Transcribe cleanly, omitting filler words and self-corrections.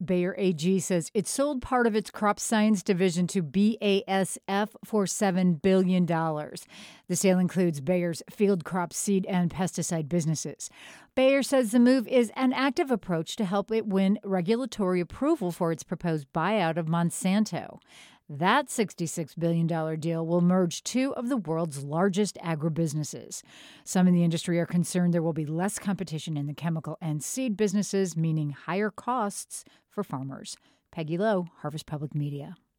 Bayer AG says it sold part of its crop science division to BASF for $7 billion. The sale includes Bayer's field crop seed and pesticide businesses. Bayer says the move is an active approach to help it win regulatory approval for its proposed buyout of Monsanto. That $66 billion deal will merge two of the world's largest agribusinesses. Some in the industry are concerned there will be less competition in the chemical and seed businesses, meaning higher costs for farmers. Peggy Lowe, Harvest Public Media.